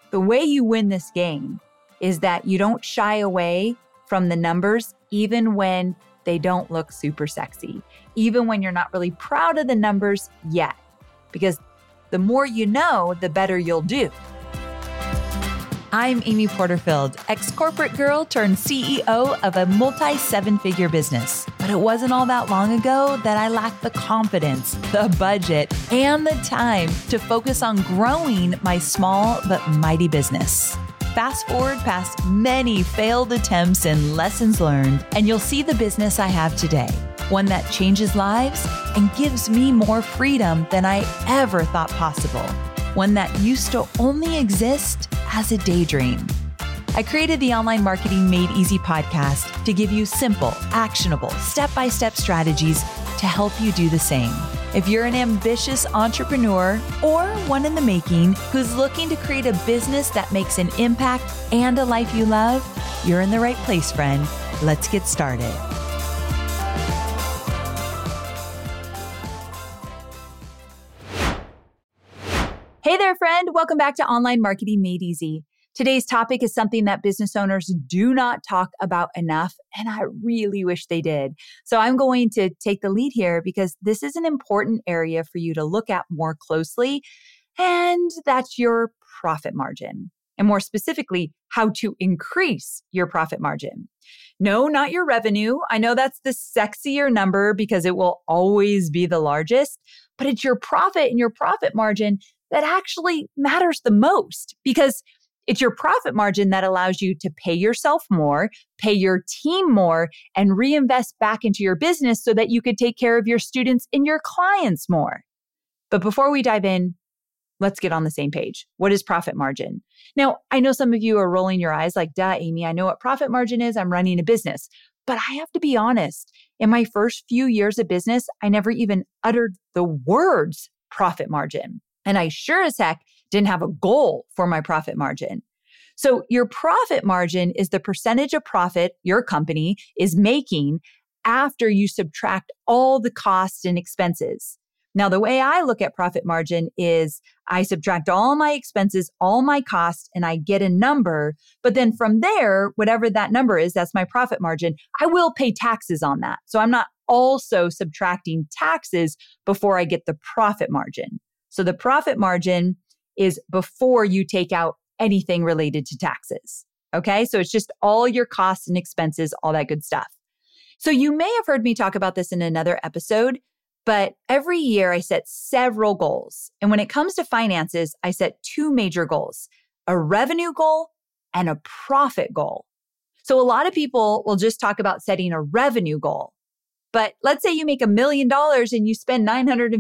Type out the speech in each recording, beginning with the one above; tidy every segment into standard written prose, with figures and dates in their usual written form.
The way you win this game is that you don't shy away from the numbers, even when they don't look super sexy, even when you're not really proud of the numbers yet, because the more you know, the better you'll do. I'm Amy Porterfield, ex-corporate girl turned CEO of a multi-seven-figure business. But it wasn't all that long ago that I lacked the confidence, the budget, and the time to focus on growing my small but mighty business. Fast forward past many failed attempts and lessons learned, and you'll see the business I have today. One that changes lives and gives me more freedom than I ever thought possible. One that used to only exist as a daydream. I created the Online Marketing Made Easy podcast to give you simple, actionable, step-by-step strategies to help you do the same. If you're an ambitious entrepreneur or one in the making who's looking to create a business that makes an impact and a life you love, you're in the right place, friend. Let's get started. Hey there, friend. Welcome back to Online Marketing Made Easy. Today's topic is something that business owners do not talk about enough, and I really wish they did. So I'm going to take the lead here because this is an important area for you to look at more closely, and that's your profit margin. And more specifically, how to increase your profit margin. No, not your revenue. I know that's the sexier number because it will always be the largest, but it's your profit and your profit margin that actually matters the most, because it's your profit margin that allows you to pay yourself more, pay your team more, and reinvest back into your business so that you could take care of your students and your clients more. But before we dive in, let's get on the same page. What is profit margin? Now, I know some of you are rolling your eyes like, duh, Amy, I know what profit margin is. I'm running a business. But I have to be honest, in my first few years of business, I never even uttered the words profit margin. And I sure as heck didn't have a goal for my profit margin. So your profit margin is the percentage of profit your company is making after you subtract all the costs and expenses. Now, the way I look at profit margin is I subtract all my expenses, all my costs, and I get a number. But then from there, whatever that number is, that's my profit margin. I will pay taxes on that. So I'm not also subtracting taxes before I get the profit margin. So the profit margin is before you take out anything related to taxes. Okay. So it's just all your costs and expenses, all that good stuff. So you may have heard me talk about this in another episode, but every year I set several goals. And when it comes to finances, I set two major goals, a revenue goal and a profit goal. So a lot of people will just talk about setting a revenue goal. But let's say you make $1 million and you spend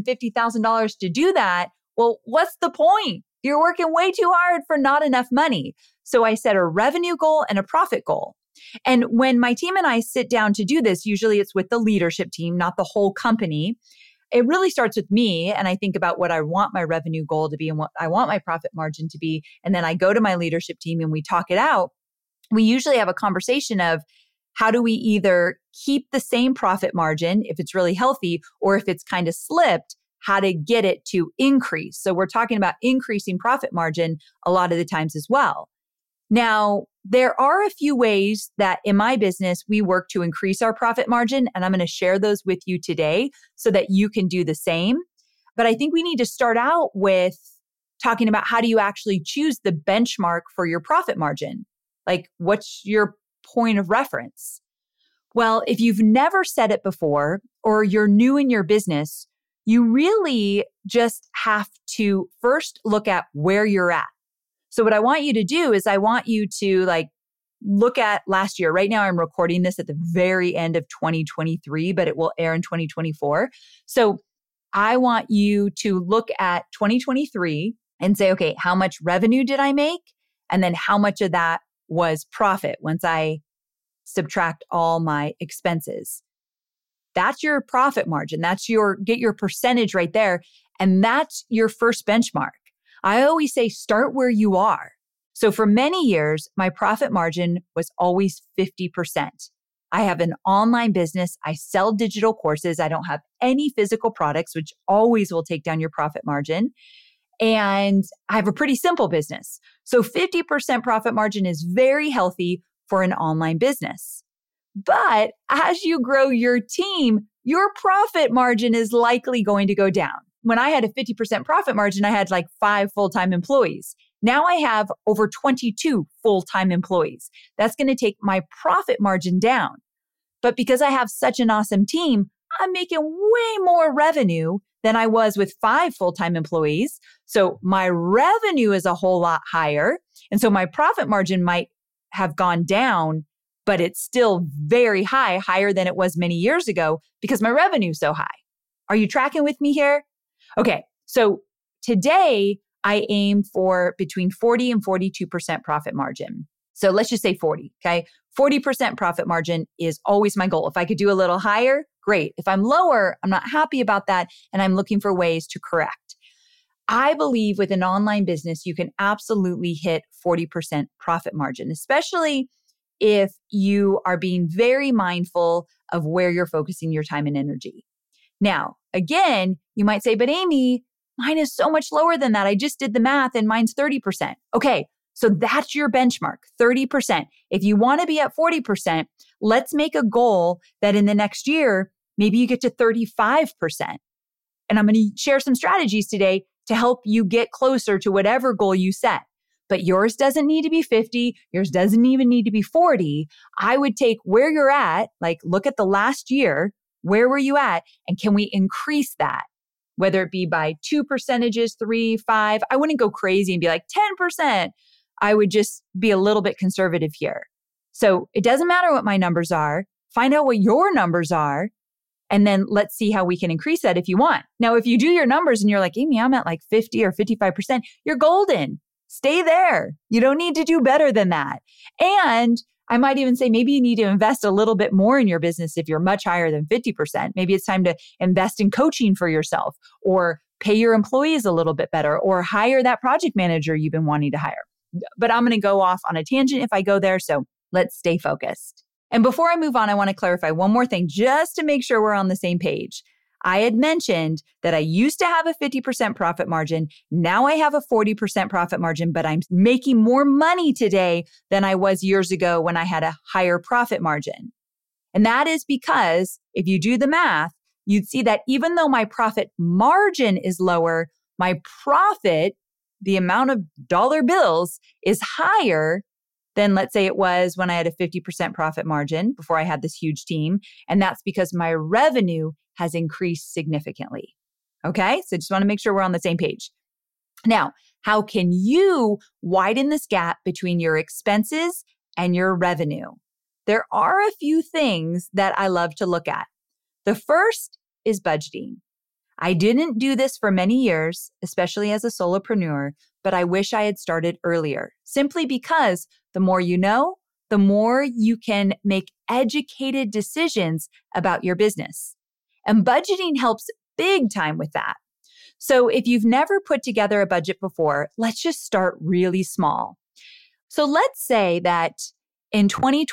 $950,000 to do that. Well, what's the point? You're working way too hard for not enough money. So I set a revenue goal and a profit goal. And when my team and I sit down to do this, usually it's with the leadership team, not the whole company. It really starts with me. And I think about what I want my revenue goal to be and what I want my profit margin to be. And then I go to my leadership team and we talk it out. We usually have a conversation of, how do we either keep the same profit margin if it's really healthy, or if it's kind of slipped, how to get it to increase. So we're talking about increasing profit margin a lot of the times as well. Now, there are a few ways that in my business, we work to increase our profit margin, and I'm going to share those with you today so that you can do the same. But I think we need to start out with talking about how do you actually choose the benchmark for your profit margin? Like, what's your point of reference? Well, if you've never said it before, or you're new in your business, you really just have to first look at where you're at. So what I want you to do is I want you to look at last year. Right now, I'm recording this at the very end of 2023, but it will air in 2024. So I want you to look at 2023 and say, okay, how much revenue did I make? And then how much of that was profit once I subtract all my expenses. That's your profit margin. Get your percentage right there. And that's your first benchmark. I always say, start where you are. So for many years, my profit margin was always 50%. I have an online business. I sell digital courses. I don't have any physical products, which always will take down your profit margin. And I have a pretty simple business. So 50% profit margin is very healthy for an online business. But as you grow your team, your profit margin is likely going to go down. When I had a 50% profit margin, I had like 5 full-time employees. Now I have over 22 full-time employees. That's going to take my profit margin down. But because I have such an awesome team, I'm making way more revenue than I was with 5 full-time employees. So my revenue is a whole lot higher. And so my profit margin might have gone down, but it's still very high, higher than it was many years ago because my revenue is so high. Are you tracking with me here? Okay, so today I aim for between 40 and 42% profit margin. So let's just say 40, okay? 40% profit margin is always my goal. If I could do a little higher, great. If I'm lower, I'm not happy about that, and I'm looking for ways to correct. I believe with an online business, you can absolutely hit 40% profit margin, especially if you are being very mindful of where you're focusing your time and energy. Now, again, you might say, but Amy, mine is so much lower than that. I just did the math and mine's 30%. Okay, so that's your benchmark, 30%. If you want to be at 40%, let's make a goal that in the next year, maybe you get to 35%. And I'm going to share some strategies today to help you get closer to whatever goal you set. But yours doesn't need to be 50. Yours doesn't even need to be 40. I would take where you're at, like look at the last year, where were you at? And can we increase that? Whether it be by 2 percentages, 3, 5, I wouldn't go crazy and be like 10%. I would just be a little bit conservative here. So it doesn't matter what my numbers are. Find out what your numbers are. And then let's see how we can increase that if you want. Now, if you do your numbers and you're like, Amy, I'm at like 50 or 55%, you're golden. Stay there. You don't need to do better than that. And I might even say maybe you need to invest a little bit more in your business if you're much higher than 50%. Maybe it's time to invest in coaching for yourself or pay your employees a little bit better or hire that project manager you've been wanting to hire. But I'm going to go off on a tangent if I go there. So let's stay focused. And before I move on, I want to clarify one more thing just to make sure we're on the same page. I had mentioned that I used to have a 50% profit margin. Now I have a 40% profit margin, but I'm making more money today than I was years ago when I had a higher profit margin. And that is because if you do the math, you'd see that even though my profit margin is lower, my profit, the amount of dollar bills, is higher than let's say it was when I had a 50% profit margin before I had this huge team. And that's because my revenue has increased significantly. Okay, so just want to make sure we're on the same page. Now, how can you widen this gap between your expenses and your revenue? There are a few things that I love to look at. The first is budgeting. I didn't do this for many years, especially as a solopreneur, but I wish I had started earlier, simply because the more you know, the more you can make educated decisions about your business. And budgeting helps big time with that. So if you've never put together a budget before, let's just start really small. So let's say that in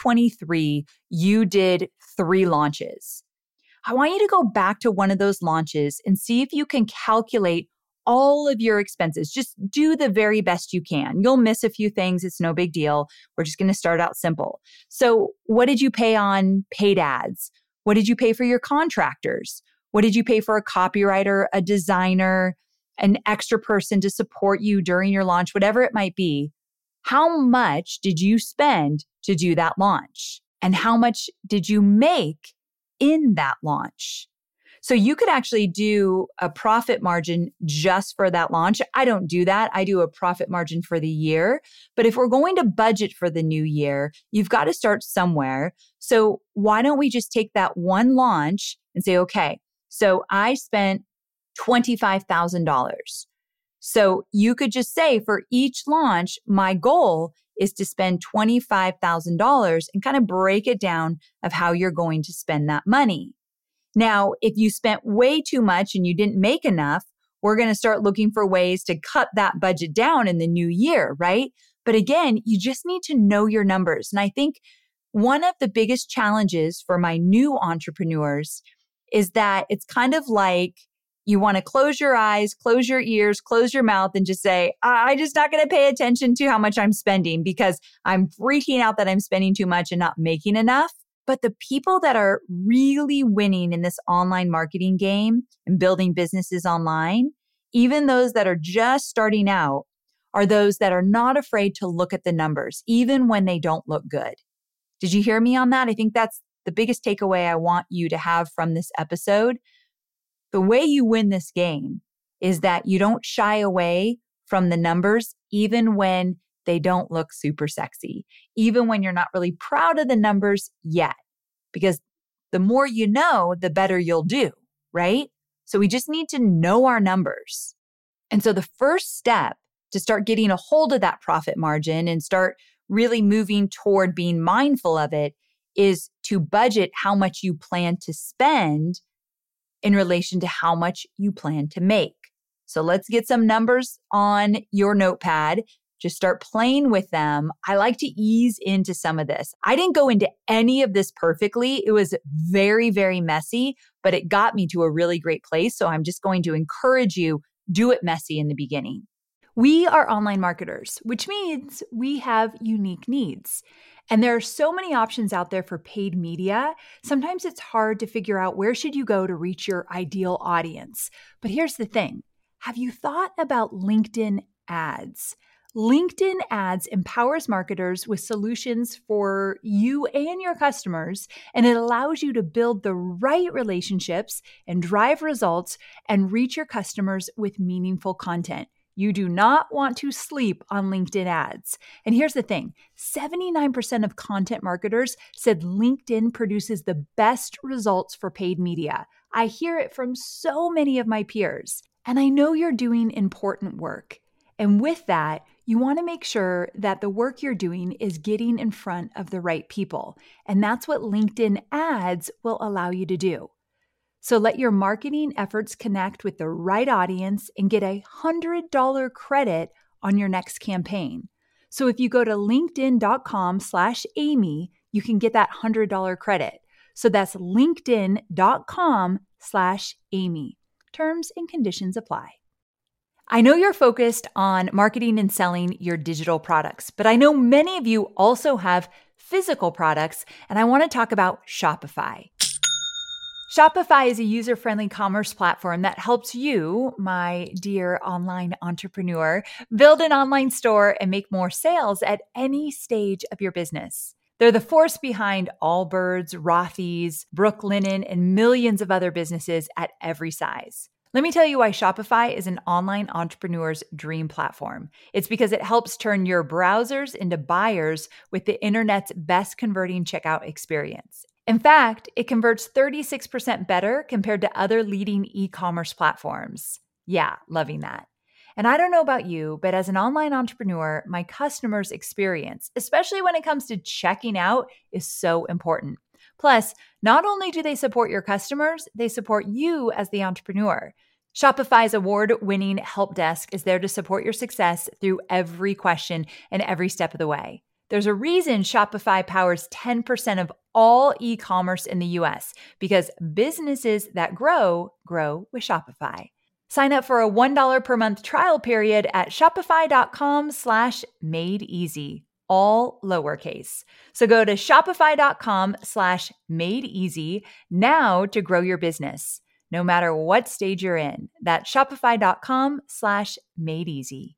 2023, you did 3 launches. I want you to go back to one of those launches and see if you can calculate all of your expenses. Just do the very best you can. You'll miss a few things. It's no big deal. We're just going to start out simple. So what did you pay on paid ads? What did you pay for your contractors? What did you pay for a copywriter, a designer, an extra person to support you during your launch, whatever it might be? How much did you spend to do that launch? And how much did you make in that launch? So you could actually do a profit margin just for that launch. I don't do that. I do a profit margin for the year. But if we're going to budget for the new year, you've got to start somewhere. So why don't we just take that one launch and say, okay, so I spent $25,000. So you could just say for each launch, my goal is to spend $25,000 and kind of break it down of how you're going to spend that money. Now, if you spent way too much and you didn't make enough, we're going to start looking for ways to cut that budget down in the new year, right? But again, you just need to know your numbers. And I think one of the biggest challenges for my new entrepreneurs is that it's kind of like You want to close your eyes, close your ears, close your mouth, and just say, I'm just not going to pay attention to how much I'm spending because I'm freaking out that I'm spending too much and not making enough. But the people that are really winning in this online marketing game and building businesses online, even those that are just starting out, are those that are not afraid to look at the numbers, even when they don't look good. Did you hear me on that? I think that's the biggest takeaway I want you to have from this episode. The way you win this game is that you don't shy away from the numbers, even when they don't look super sexy, even when you're not really proud of the numbers yet, because the more you know, the better you'll do, right? So we just need to know our numbers. And so the first step to start getting a hold of that profit margin and start really moving toward being mindful of it is to budget how much you plan to spend in relation to how much you plan to make. So let's get some numbers on your notepad. Just start playing with them. I like to ease into some of this. I didn't go into any of this perfectly. It was very, very messy, but it got me to a really great place. So I'm just going to encourage you, do it messy in the beginning. We are online marketers, which means we have unique needs. And there are so many options out there for paid media. Sometimes it's hard to figure out where should you go to reach your ideal audience. But here's the thing. Have you thought about LinkedIn ads? LinkedIn ads empowers marketers with solutions for you and your customers, and it allows you to build the right relationships and drive results and reach your customers with meaningful content. You do not want to sleep on LinkedIn ads. And here's the thing, 79% of content marketers said LinkedIn produces the best results for paid media. I hear it from so many of my peers. And I know you're doing important work. And with that, you want to make sure that the work you're doing is getting in front of the right people. And that's what LinkedIn ads will allow you to do. So let your marketing efforts connect with the right audience and get a $100 credit on your next campaign. So if you go to linkedin.com/Amy, you can get that $100 credit. So that's linkedin.com/Amy. Terms and conditions apply. I know you're focused on marketing and selling your digital products, but I know many of you also have physical products, and I want to talk about Shopify. Shopify is a user-friendly commerce platform that helps you, my dear online entrepreneur, build an online store and make more sales at any stage of your business. They're the force behind Allbirds, Rothy's, Brooklinen, and millions of other businesses at every size. Let me tell you why Shopify is an online entrepreneur's dream platform. It's because it helps turn your browsers into buyers with the internet's best converting checkout experience. In fact, it converts 36% better compared to other leading e-commerce platforms. Yeah, loving that. And I don't know about you, but as an online entrepreneur, my customers' experience, especially when it comes to checking out, is so important. Plus, not only do they support your customers, they support you as the entrepreneur. Shopify's award-winning help desk is there to support your success through every question and every step of the way. There's a reason Shopify powers 10% of all e-commerce in the US, because businesses that grow with Shopify. Sign up for a $1 per month trial period at shopify.com/madeeasy, all lowercase. So go to shopify.com/madeeasy now to grow your business, no matter what stage you're in. That's shopify.com/madeeasy.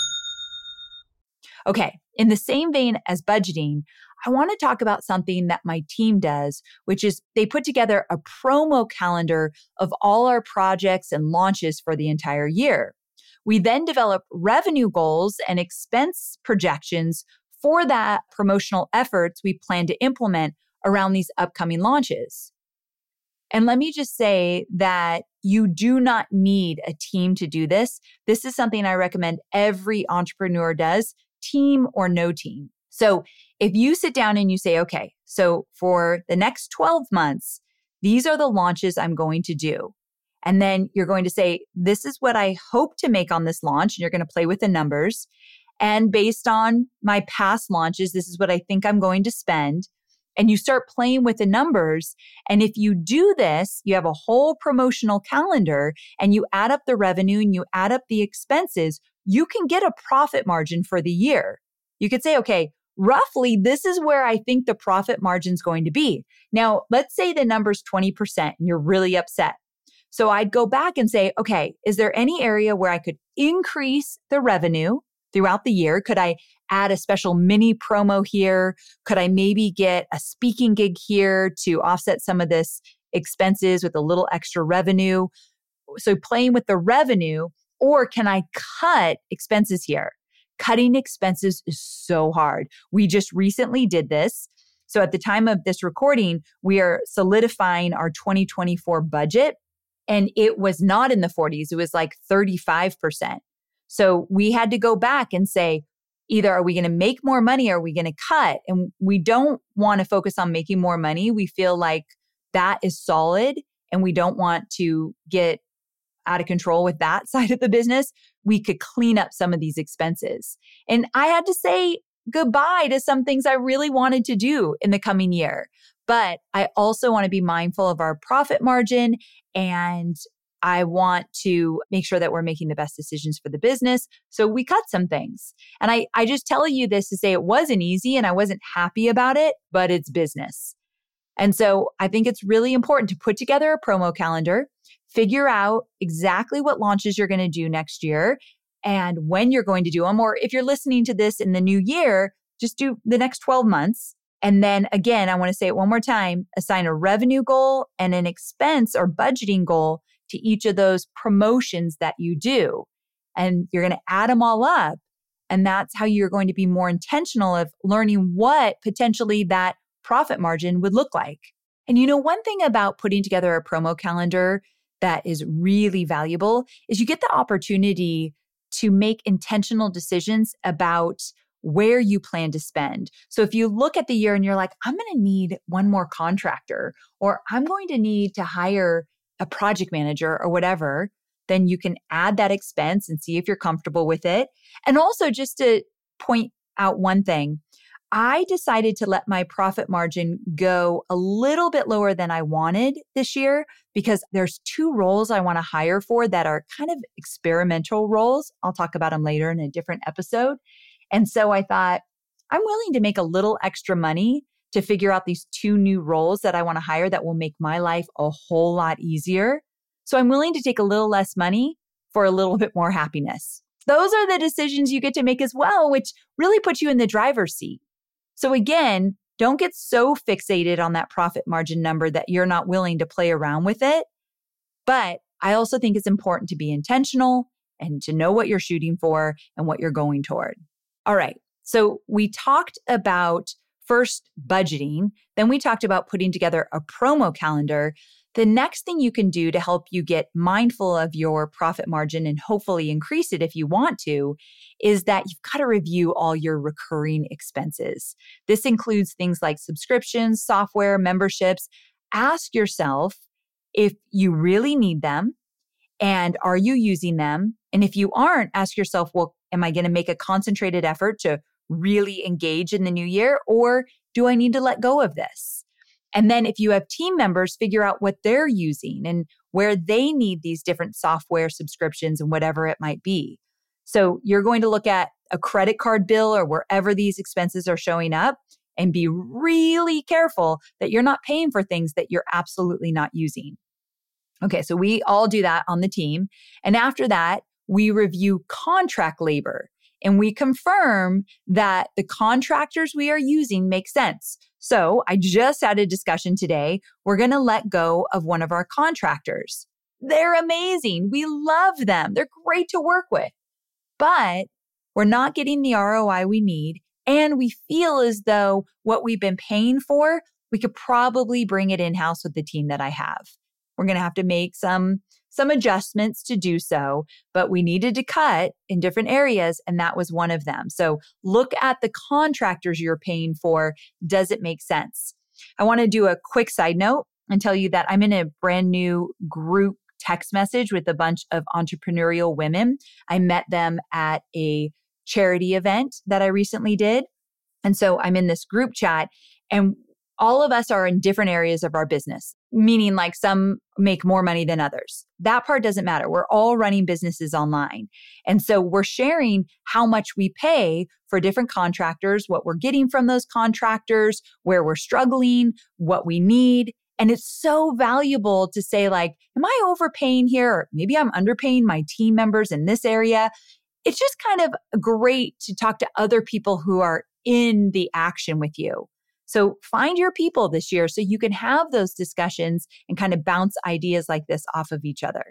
Okay, in the same vein as budgeting, I want to talk about something that my team does, which is they put together a promo calendar of all our projects and launches for the entire year. We then develop revenue goals and expense projections for that promotional efforts we plan to implement around these upcoming launches. And let me just say that you do not need a team to do this. This is something I recommend every entrepreneur does, team or no team. So if you sit down and you say, okay, so for the next 12 months, these are the launches I'm going to do. And then you're going to say, this is what I hope to make on this launch. And you're going to play with the numbers. And based on my past launches, this is what I think I'm going to spend. and you start playing with the numbers. And if you do this, you have a whole promotional calendar and you add up the revenue and you add up the expenses, you can get a profit margin for the year. You could say, okay, roughly, this is where I think the profit margin is going to be. Now, let's say the number's 20% and you're really upset. So I'd go back and say, okay, is there any area where I could increase the revenue throughout the year? Could I add a special mini promo here? Could I maybe get a speaking gig here to offset some of this expenses with a little extra revenue? So playing with the revenue, or can I cut expenses here? Cutting expenses is so hard. We just recently did this. So at the time of this recording, we are solidifying our 2024 budget, and it was not in the 40s. It was like 35%. So we had to go back and say, either are we going to make more money or are we going to cut? And we don't want to focus on making more money. We feel like that is solid and we don't want to get out of control with that side of the business. We could clean up some of these expenses. And I had to say goodbye to some things I really wanted to do in the coming year. But I also want to be mindful of our profit margin, and I want to make sure that we're making the best decisions for the business. So we cut some things. And I just tell you this to say it wasn't easy and I wasn't happy about it, but it's business. And so I think it's really important to put together a promo calendar, figure out exactly what launches you're going to do next year and when you're going to do them. Or if you're listening to this in the new year, just do the next 12 months. And then again, I want to say it one more time, assign a revenue goal and an expense or budgeting goal to each of those promotions that you do. And you're going to add them all up. And that's how you're going to be more intentional of learning what potentially that profit margin would look like. And one thing about putting together a promo calendar that is really valuable is you get the opportunity to make intentional decisions about where you plan to spend. So if you look at the year and you're like, I'm going to need one more contractor, or I'm going to need to hire a project manager or whatever, then you can add that expense and see if you're comfortable with it. And also just to point out one thing, I decided to let my profit margin go a little bit lower than I wanted this year because there's 2 roles I want to hire for that are kind of experimental roles. I'll talk about them later in a different episode. And so I thought, I'm willing to make a little extra money to figure out these 2 new roles that I want to hire that will make my life a whole lot easier. So I'm willing to take a little less money for a little bit more happiness. Those are the decisions you get to make as well, which really puts you in the driver's seat. So again, don't get so fixated on that profit margin number that you're not willing to play around with it. But I also think it's important to be intentional and to know what you're shooting for and what you're going toward. All right. So we talked about first budgeting, then we talked about putting together a promo calendar. The next thing you can do to help you get mindful of your profit margin and hopefully increase it if you want to, is that you've got to review all your recurring expenses. This includes things like subscriptions, software, memberships. Ask yourself if you really need them and are you using them? And if you aren't, ask yourself, well, am I going to make a concentrated effort to really engage in the new year, or do I need to let go of this? And then if you have team members, figure out what they're using and where they need these different software subscriptions and whatever it might be. So you're going to look at a credit card bill or wherever these expenses are showing up and be really careful that you're not paying for things that you're absolutely not using. Okay, so we all do that on the team. And after that, we review contract labor and we confirm that the contractors we are using make sense. So I just had a discussion today. We're going to let go of one of our contractors. They're amazing. We love them. They're great to work with. But we're not getting the ROI we need. And we feel as though what we've been paying for, we could probably bring it in-house with the team that I have. We're going to have to make some adjustments to do so, but we needed to cut in different areas, and that was one of them. So look at the contractors you're paying for. Does it make sense? I want to do a quick side note and tell you that I'm in a brand new group text message with a bunch of entrepreneurial women. I met them at a charity event that I recently did. And so I'm in this group chat, and all of us are in different areas of our business, meaning like some make more money than others. That part doesn't matter. We're all running businesses online. And so we're sharing how much we pay for different contractors, what we're getting from those contractors, where we're struggling, what we need. And it's so valuable to say like, am I overpaying here? Or maybe I'm underpaying my team members in this area. It's just kind of great to talk to other people who are in the action with you. So find your people this year so you can have those discussions and kind of bounce ideas like this off of each other.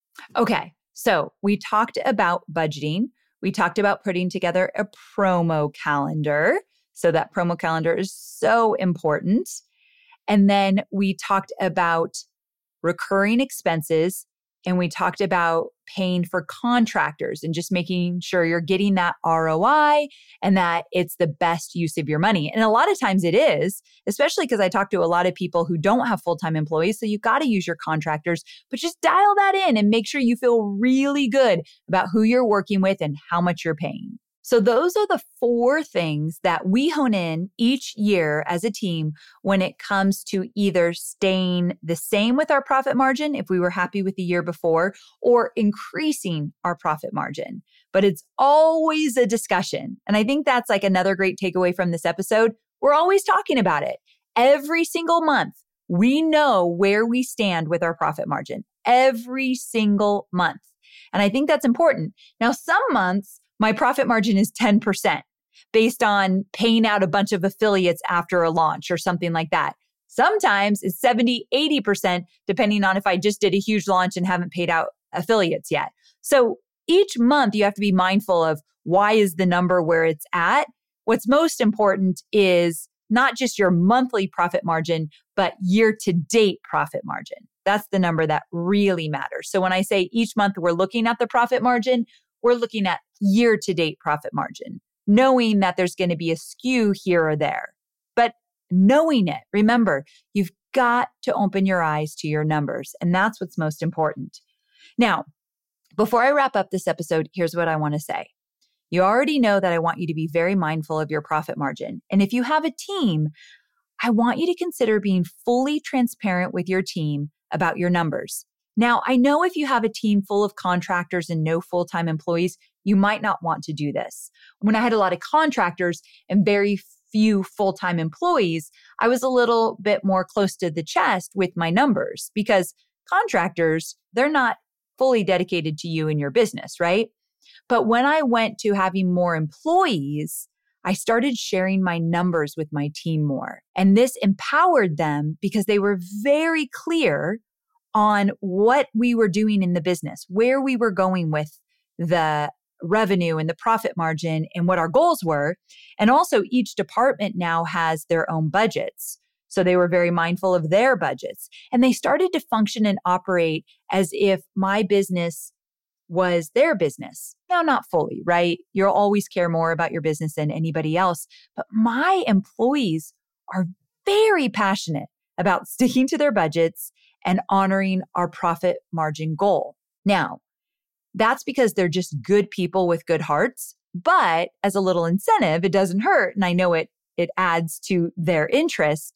Okay, so we talked about budgeting. We talked about putting together a promo calendar. So that promo calendar is so important. And then we talked about recurring expenses, and we talked about paying for contractors and just making sure you're getting that ROI and that it's the best use of your money. And a lot of times it is, especially because I talk to a lot of people who don't have full-time employees. So you got to use your contractors, but just dial that in and make sure you feel really good about who you're working with and how much you're paying. So those are the 4 things that we hone in each year as a team when it comes to either staying the same with our profit margin if we were happy with the year before, or increasing our profit margin. But it's always a discussion. And I think that's like another great takeaway from this episode. We're always talking about it. Every single month, we know where we stand with our profit margin. Every single month. And I think that's important. Now, some months, my profit margin is 10% based on paying out a bunch of affiliates after a launch or something like that. Sometimes it's 70, 80%, depending on if I just did a huge launch and haven't paid out affiliates yet. So each month you have to be mindful of why is the number where it's at. What's most important is not just your monthly profit margin, but year-to-date profit margin. That's the number that really matters. So when I say each month we're looking at the profit margin, we're looking at year-to-date profit margin, knowing that there's going to be a skew here or there. But knowing it, remember, you've got to open your eyes to your numbers, and that's what's most important. Now, before I wrap up this episode, here's what I want to say. You already know that I want you to be very mindful of your profit margin. And if you have a team, I want you to consider being fully transparent with your team about your numbers. Now, I know if you have a team full of contractors and no full-time employees, you might not want to do this. When I had a lot of contractors and very few full-time employees, I was a little bit more close to the chest with my numbers because contractors, they're not fully dedicated to you and your business, right? But when I went to having more employees, I started sharing my numbers with my team more. And this empowered them because they were very clear on what we were doing in the business, where we were going with the revenue and the profit margin and what our goals were. And also each department now has their own budgets. So they were very mindful of their budgets. And they started to function and operate as if my business was their business. Now, not fully, right? You'll always care more about your business than anybody else. But my employees are very passionate about sticking to their budgets and honoring our profit margin goal. Now, that's because they're just good people with good hearts. But as a little incentive, it doesn't hurt. And I know it adds to their interest.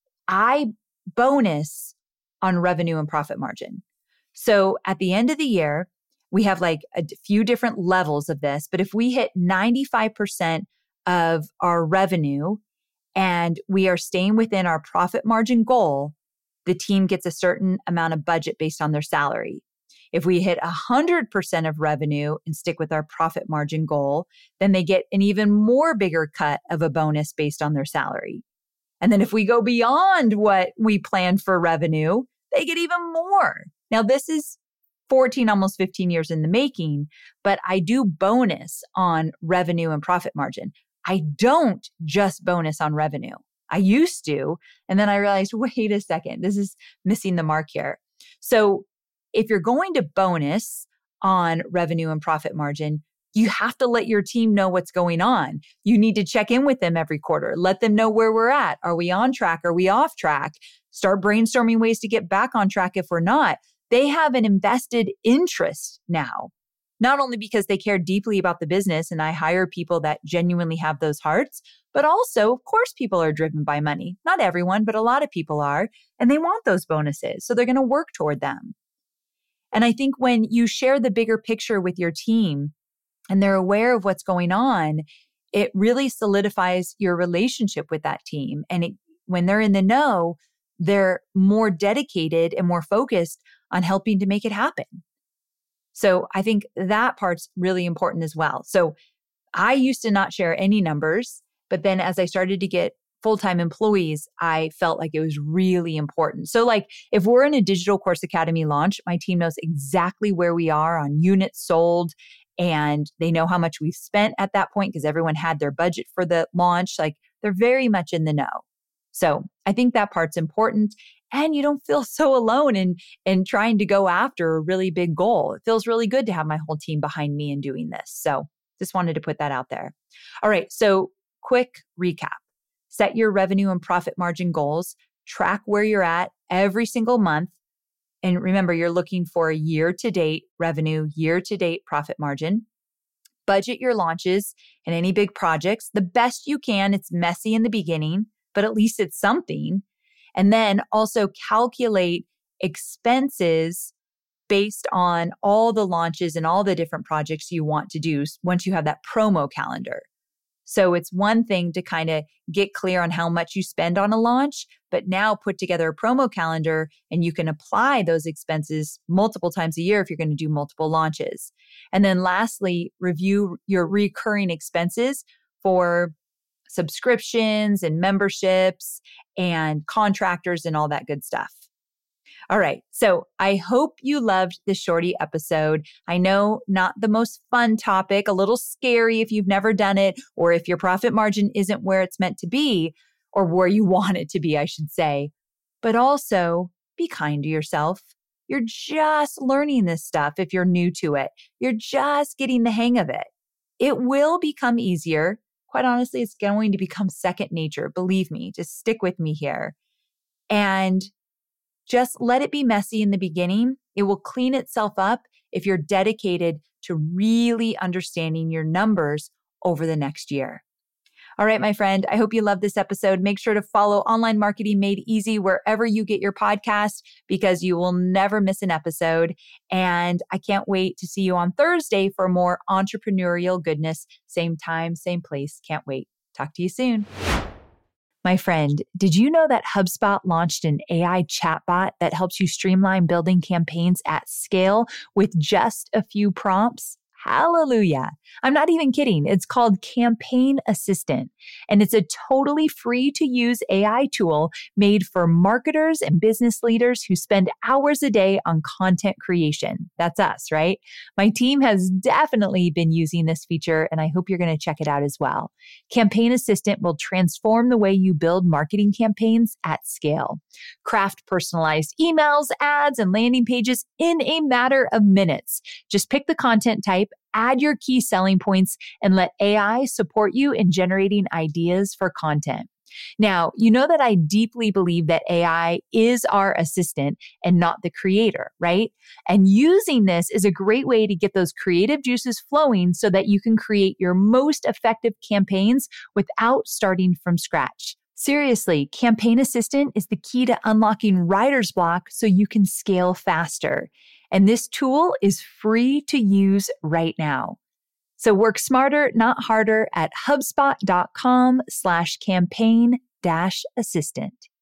I bonus on revenue and profit margin. So at the end of the year, we have like a few different levels of this. But if we hit 95% of our revenue and we are staying within our profit margin goal, the team gets a certain amount of budget based on their salary. If we hit 100% of revenue and stick with our profit margin goal, then they get an even more bigger cut of a bonus based on their salary. And then if we go beyond what we planned for revenue, they get even more. Now, this is 14, almost 15 years in the making, but I do bonus on revenue and profit margin. I don't just bonus on revenue. I used to, and then I realized, wait a second, this is missing the mark here. So if you're going to bonus on revenue and profit margin, you have to let your team know what's going on. You need to check in with them every quarter. Let them know where we're at. Are we on track? Are we off track? Start brainstorming ways to get back on track if we're not. They have an invested interest now not only because they care deeply about the business and I hire people that genuinely have those hearts, but also, of course, people are driven by money. Not everyone, but a lot of people are, and they want those bonuses. So they're going to work toward them. And I think when you share the bigger picture with your team and they're aware of what's going on, it really solidifies your relationship with that team. And when they're in the know, they're more dedicated and more focused on helping to make it happen. So I think that part's really important as well. So I used to not share any numbers, but then as I started to get full-time employees, I felt like it was really important. So like if we're in a Digital Course Academy launch, my team knows exactly where we are on units sold, and they know how much we've spent at that point because everyone had their budget for the launch. Like they're very much in the know. So I think that part's important. And you don't feel so alone in trying to go after a really big goal. It feels really good to have my whole team behind me in doing this. So just wanted to put that out there. All right. So quick recap. Set your revenue and profit margin goals. Track where you're at every single month. And remember, you're looking for a year-to-date revenue, year-to-date profit margin. Budget your launches and any big projects the best you can. It's messy in the beginning, but at least it's something. And then also calculate expenses based on all the launches and all the different projects you want to do once you have that promo calendar. So it's one thing to kind of get clear on how much you spend on a launch, but now put together a promo calendar and you can apply those expenses multiple times a year if you're going to do multiple launches. And then lastly, review your recurring expenses for subscriptions and memberships and contractors and all that good stuff. All right. So I hope you loved this shorty episode. I know not the most fun topic, a little scary if you've never done it, or if your profit margin isn't where it's meant to be, or where you want it to be, I should say. But also be kind to yourself. You're just learning this stuff if you're new to it. You're just getting the hang of it. It will become easier. Quite honestly, it's going to become second nature. Believe me, just stick with me here. And just let it be messy in the beginning. It will clean itself up if you're dedicated to really understanding your numbers over the next year. All right, my friend, I hope you love this episode. Make sure to follow Online Marketing Made Easy wherever you get your podcast because you will never miss an episode. And I can't wait to see you on Thursday for more entrepreneurial goodness. Same time, same place. Can't wait. Talk to you soon. My friend, did you know that HubSpot launched an AI chatbot that helps you streamline building campaigns at scale with just a few prompts? Hallelujah. I'm not even kidding. It's called Campaign Assistant, and it's a totally free to use AI tool made for marketers and business leaders who spend hours a day on content creation. That's us, right? My team has definitely been using this feature, and I hope you're going to check it out as well. Campaign Assistant will transform the way you build marketing campaigns at scale. Craft personalized emails, ads, and landing pages in a matter of minutes. Just pick the content type, add your key selling points, and let AI support you in generating ideas for content. Now, you know that I deeply believe that AI is our assistant and not the creator, right? And using this is a great way to get those creative juices flowing so that you can create your most effective campaigns without starting from scratch. Seriously, Campaign Assistant is the key to unlocking writer's block so you can scale faster. And this tool is free to use right now. So work smarter, not harder at HubSpot.com/campaign-assistant.